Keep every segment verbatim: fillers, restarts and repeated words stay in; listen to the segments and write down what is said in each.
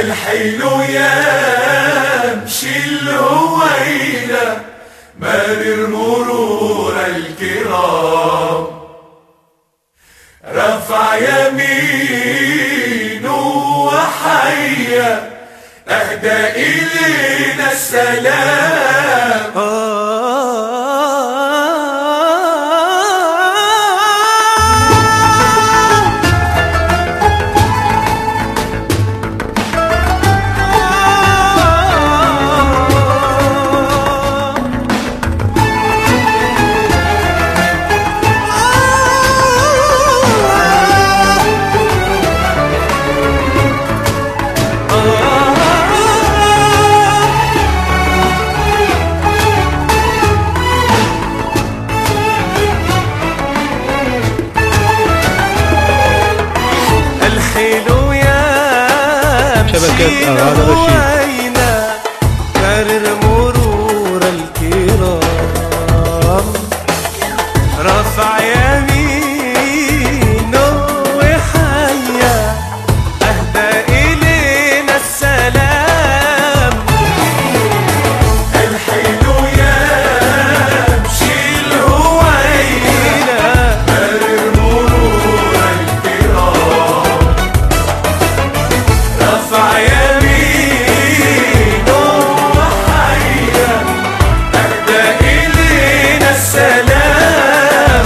الحلو يمشي الهويلة مرر مرور الكرام، رفع يمينه وحيا أهدى إلينا السلام. شبكة أغاني رشيد مرر مرور الكرام، رفع يمينه وحيا أهدى إلينا السلام. الحلو يمشي الهويلة مرر مرور الكرام، رفع يمينه وحيا أهدى إلينا السلام.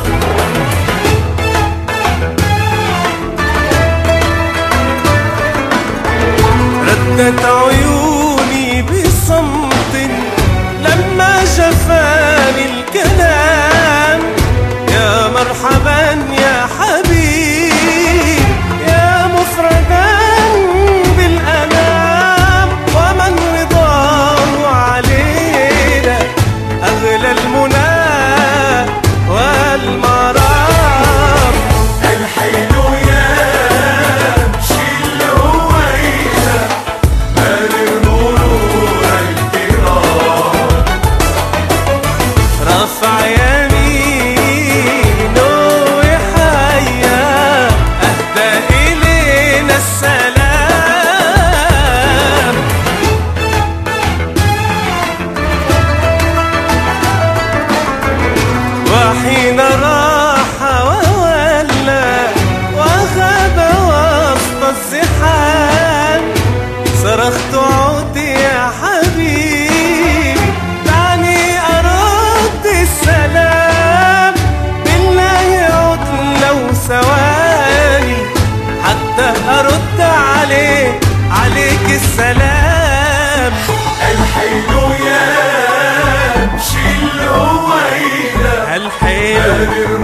ردت عيوني بصمت لما جفاني الكلام، يا مرحبا يا حبيب يا مفردا بالأنام، ومن رضاه علينا أغلى المنى والمرام. الحلو يمشي الهويلة مرر مرور الكرام، رفع يمينه وحيا أهدى إلينا السلام. وحين راح وولى وغاب وسط الزحام، صرخت عد يا حبيبي دعني أرد السلام، بالله عد لو ثواني حتى أرد عليه عليك السلام. الحلو يمشي الهويلة الحلو مرر